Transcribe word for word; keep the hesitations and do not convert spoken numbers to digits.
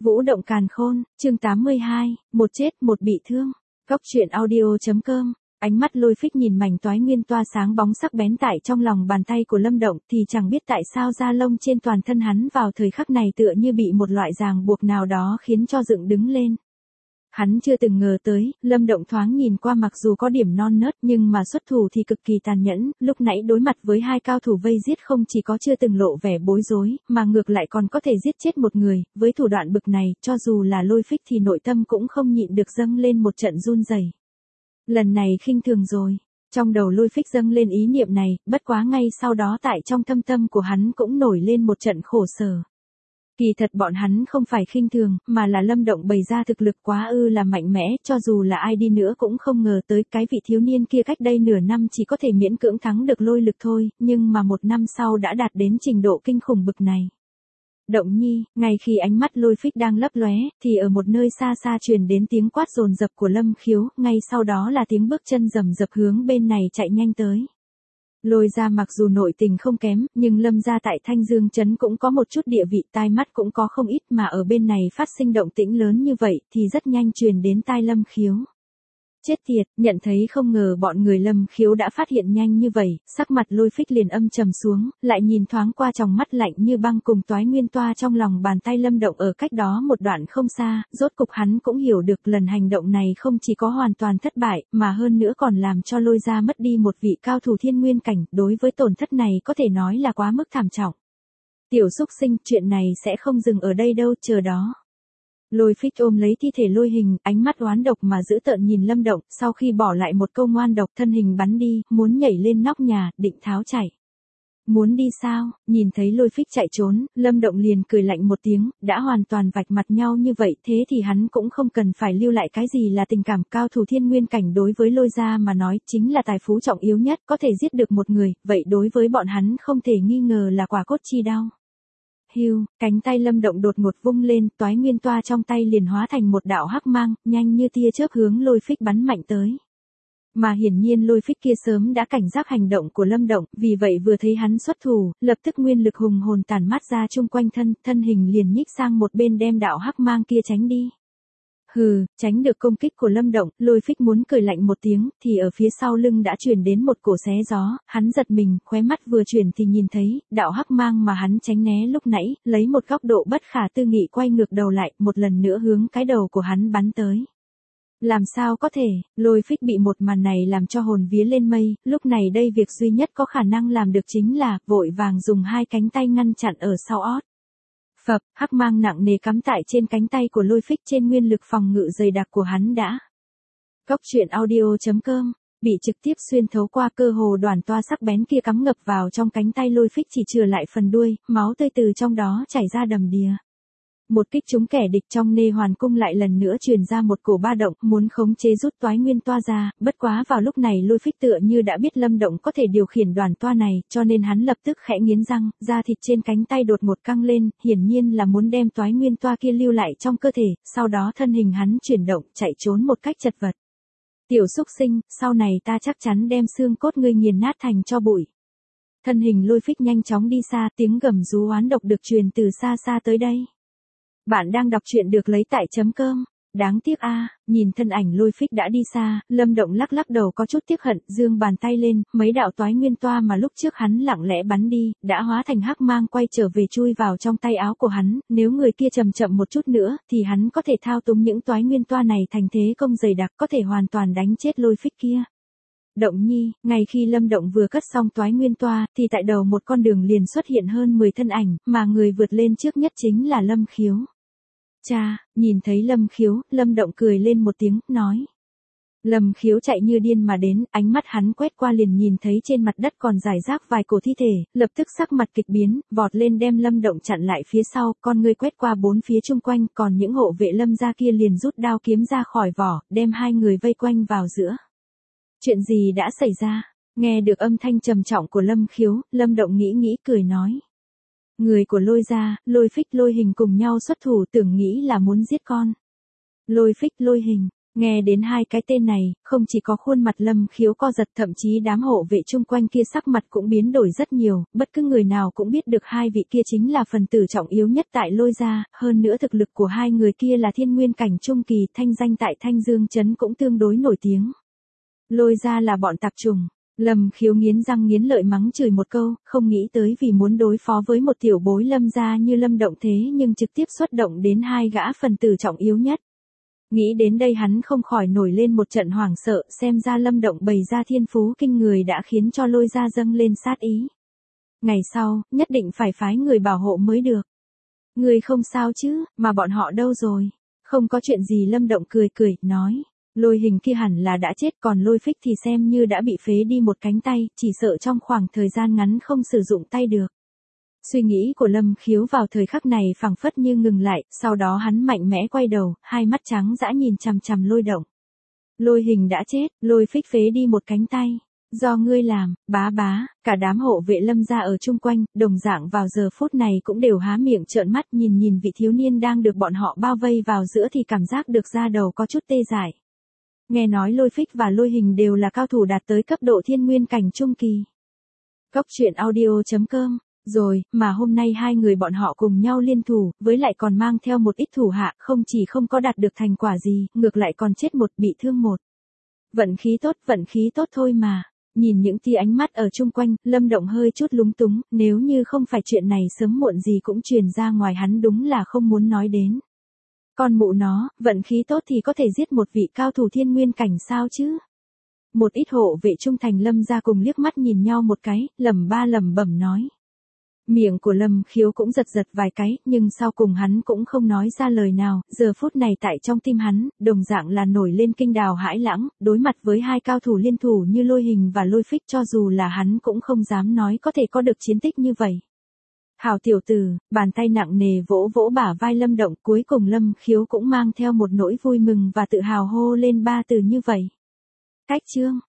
Vũ động càn khôn, chương tám mươi hai, một chết một bị thương. Cốc truyện audio.com. Ánh mắt Lôi Phích nhìn mảnh toái nguyên toa sáng bóng sắc bén tại trong lòng bàn tay của Lâm Động, thì chẳng biết tại sao da lông trên toàn thân hắn vào thời khắc này tựa như bị một loại ràng buộc nào đó khiến cho dựng đứng lên. Hắn chưa từng ngờ tới, Lâm Động thoáng nhìn qua mặc dù có điểm non nớt nhưng mà xuất thủ thì cực kỳ tàn nhẫn, lúc nãy đối mặt với hai cao thủ vây giết không chỉ có chưa từng lộ vẻ bối rối, mà ngược lại còn có thể giết chết một người, với thủ đoạn bực này, cho dù là Lôi Phích thì nội tâm cũng không nhịn được dâng lên một trận run rẩy. Lần này khinh thường rồi. Trong đầu Lôi Phích dâng lên ý niệm này, bất quá ngay sau đó tại trong thâm tâm của hắn cũng nổi lên một trận khổ sở. Kỳ thật bọn hắn không phải khinh thường, mà là Lâm Động bày ra thực lực quá ư là mạnh mẽ, cho dù là ai đi nữa cũng không ngờ tới cái vị thiếu niên kia cách đây nửa năm chỉ có thể miễn cưỡng thắng được Lôi Lực thôi, nhưng mà một năm sau đã đạt đến trình độ kinh khủng bực này. Động Nhi, ngay khi ánh mắt Lôi Phích đang lấp lóe, thì ở một nơi xa xa truyền đến tiếng quát dồn dập của Lâm Khiếu, ngay sau đó là tiếng bước chân rầm rập hướng bên này chạy nhanh tới. Lôi gia mặc dù nội tình không kém, nhưng Lâm gia tại Thanh Dương trấn cũng có một chút địa vị, tai mắt cũng có không ít, mà ở bên này phát sinh động tĩnh lớn như vậy thì rất nhanh truyền đến tai Lâm Khiếu. Chết tiệt, nhận thấy không ngờ bọn người Lâm Khiếu đã phát hiện nhanh như vậy, sắc mặt Lôi Phích liền âm trầm xuống, lại nhìn thoáng qua tròng mắt lạnh như băng cùng toái nguyên toa trong lòng bàn tay Lâm Động ở cách đó một đoạn không xa, rốt cục hắn cũng hiểu được lần hành động này không chỉ có hoàn toàn thất bại, mà hơn nữa còn làm cho Lôi gia mất đi một vị cao thủ thiên nguyên cảnh, đối với tổn thất này có thể nói là quá mức thảm trọng. Tiểu xúc sinh, chuyện này sẽ không dừng ở đây đâu, chờ đó. Lôi Phích ôm lấy thi thể Lôi Hình, ánh mắt oán độc mà dữ tợn nhìn Lâm Động, sau khi bỏ lại một câu ngoan độc thân hình bắn đi, muốn nhảy lên nóc nhà, định tháo chạy. Muốn đi sao? Nhìn thấy Lôi Phích chạy trốn, Lâm Động liền cười lạnh một tiếng, đã hoàn toàn vạch mặt nhau như vậy thế thì hắn cũng không cần phải lưu lại cái gì là tình cảm. Cao thủ thiên nguyên cảnh đối với Lôi gia mà nói chính là tài phú trọng yếu nhất, có thể giết được một người, vậy đối với bọn hắn không thể nghi ngờ là quả cốt chi đao. Hưu, cánh tay Lâm Động đột ngột vung lên, toái nguyên toa trong tay liền hóa thành một đạo hắc mang, nhanh như tia chớp hướng Lôi Phích bắn mạnh tới. Mà hiển nhiên Lôi Phích kia sớm đã cảnh giác hành động của Lâm Động, vì vậy vừa thấy hắn xuất thủ, lập tức nguyên lực hùng hồn tản mát ra chung quanh thân, thân hình liền nhích sang một bên đem đạo hắc mang kia tránh đi. Hừ, tránh được công kích của Lâm Động, Lôi Phích muốn cười lạnh một tiếng, thì ở phía sau lưng đã truyền đến một cổ xé gió, hắn giật mình, khóe mắt vừa chuyển thì nhìn thấy, đạo hắc mang mà hắn tránh né lúc nãy, lấy một góc độ bất khả tư nghị quay ngược đầu lại, một lần nữa hướng cái đầu của hắn bắn tới. Làm sao có thể, Lôi Phích bị một màn này làm cho hồn vía lên mây, lúc này đây việc duy nhất có khả năng làm được chính là, vội vàng dùng hai cánh tay ngăn chặn ở sau ót. Phập, hắc mang nặng nề cắm tại trên cánh tay của Lôi Phích, trên nguyên lực phòng ngự dày đặc của hắn đã. Cốc truyện audio.com, bị trực tiếp xuyên thấu qua, cơ hồ đoàn toa sắc bén kia cắm ngập vào trong cánh tay Lôi Phích, chỉ chừa lại phần đuôi, máu tươi từ trong đó chảy ra đầm đìa. Một kích trúng kẻ địch, trong nê hoàn cung lại lần nữa truyền ra một cổ ba động, muốn khống chế rút toái nguyên toa ra, bất quá vào lúc này Lôi Phích tựa như đã biết Lâm Động có thể điều khiển đoàn toa này, cho nên hắn lập tức khẽ nghiến răng, da thịt trên cánh tay đột ngột căng lên, hiển nhiên là muốn đem toái nguyên toa kia lưu lại trong cơ thể, sau đó thân hình hắn chuyển động, chạy trốn một cách chật vật. Tiểu xúc sinh, sau này ta chắc chắn đem xương cốt ngươi nghiền nát thành tro bụi. Thân hình Lôi Phích nhanh chóng đi xa, tiếng gầm rú oán độc được truyền từ xa xa tới đây. Bạn đang đọc truyện được lấy tại chấm cơm. Đáng tiếc a, à, nhìn thân ảnh Lôi Phích đã đi xa, Lâm Động lắc lắc đầu có chút tiếc hận, giương bàn tay lên, mấy đạo toái nguyên toa mà lúc trước hắn lặng lẽ bắn đi, đã hóa thành hắc mang quay trở về chui vào trong tay áo của hắn, nếu người kia chậm chậm một chút nữa, thì hắn có thể thao túng những toái nguyên toa này thành thế công dày đặc, có thể hoàn toàn đánh chết Lôi Phích kia. Động Nhi, ngay khi Lâm Động vừa cất xong toái nguyên toa, thì tại đầu một con đường liền xuất hiện hơn mười thân ảnh, mà người vượt lên trước nhất chính là Lâm Khiếu. Cha, nhìn thấy Lâm Khiếu, Lâm Động cười lên một tiếng, nói. Lâm Khiếu chạy như điên mà đến, ánh mắt hắn quét qua liền nhìn thấy trên mặt đất còn rải rác vài cổ thi thể, lập tức sắc mặt kịch biến, vọt lên đem Lâm Động chặn lại phía sau, con ngươi quét qua bốn phía chung quanh, còn những hộ vệ Lâm gia kia liền rút đao kiếm ra khỏi vỏ, đem hai người vây quanh vào giữa. Chuyện gì đã xảy ra? Nghe được âm thanh trầm trọng của Lâm Khiếu, Lâm Động nghĩ nghĩ cười nói. Người của Lôi gia, Lôi Phích Lôi Hình cùng nhau xuất thủ, tưởng nghĩ là muốn giết con. Lôi Phích Lôi Hình, Nghe đến hai cái tên này, không chỉ có khuôn mặt Lâm Khiếu co giật, thậm chí đám hộ vệ chung quanh kia sắc mặt cũng biến đổi rất nhiều, bất cứ người nào cũng biết được hai vị kia chính là phần tử trọng yếu nhất tại Lôi gia, hơn nữa thực lực của hai người kia là thiên nguyên cảnh trung kỳ, thanh danh tại Thanh Dương trấn cũng tương đối nổi tiếng. Lôi gia là bọn tạp chủng. Lâm Khiếu nghiến răng nghiến lợi mắng chửi một câu, không nghĩ tới vì muốn đối phó với một tiểu bối Lâm gia như Lâm Động thế nhưng trực tiếp xuất động đến hai gã phần tử trọng yếu nhất. Nghĩ đến đây hắn không khỏi nổi lên một trận hoảng sợ, xem ra Lâm Động bày ra thiên phú kinh người đã khiến cho Lôi gia dâng lên sát ý. Ngày sau, nhất định phải phái người bảo hộ mới được. Người không sao chứ, mà bọn họ đâu rồi? Không có chuyện gì, Lâm Động cười cười, nói. Lôi Hình kia hẳn là đã chết, còn Lôi Phích thì xem như đã bị phế đi một cánh tay, chỉ sợ trong khoảng thời gian ngắn không sử dụng tay được. Suy nghĩ của Lâm Khiếu vào thời khắc này phảng phất như ngừng lại, sau đó hắn mạnh mẽ quay đầu, hai mắt trắng dã nhìn chằm chằm Lôi Động. Lôi Hình đã chết, Lôi Phích phế đi một cánh tay. Do ngươi làm, bá bá, cả đám hộ vệ Lâm gia ở chung quanh, đồng dạng vào giờ phút này cũng đều há miệng trợn mắt nhìn nhìn vị thiếu niên đang được bọn họ bao vây vào giữa thì cảm giác được da đầu có chút tê dại. Nghe nói Lôi Phích và Lôi Hình đều là cao thủ đạt tới cấp độ thiên nguyên cảnh trung kỳ. Cốc truyện audio chấm com. Rồi, mà hôm nay hai người bọn họ cùng nhau liên thủ, với lại còn mang theo một ít thủ hạ, không chỉ không có đạt được thành quả gì, ngược lại còn chết một, bị thương một. Vận khí tốt, vận khí tốt thôi mà. Nhìn những tia ánh mắt ở chung quanh, Lâm Động hơi chút lúng túng, nếu như không phải chuyện này sớm muộn gì cũng truyền ra ngoài hắn đúng là không muốn nói đến. Con mụ nó, vận khí tốt thì có thể giết một vị cao thủ thiên nguyên cảnh sao chứ? Một ít hộ vệ trung thành Lâm gia cùng liếc mắt nhìn nhau một cái, lẩm ba lẩm bẩm nói. Miệng của Lâm Khiếu cũng giật giật vài cái, nhưng sau cùng hắn cũng không nói ra lời nào, giờ phút này tại trong tim hắn, đồng dạng là nổi lên kinh đào hãi lãng, đối mặt với hai cao thủ liên thủ như Lôi Hình và Lôi Phích cho dù là hắn cũng không dám nói có thể có được chiến tích như vậy. Hảo tiểu tử, bàn tay nặng nề vỗ vỗ bả vai Lâm Động, cuối cùng Lâm Khiếu cũng mang theo một nỗi vui mừng và tự hào hô lên ba từ như vậy. Cách chương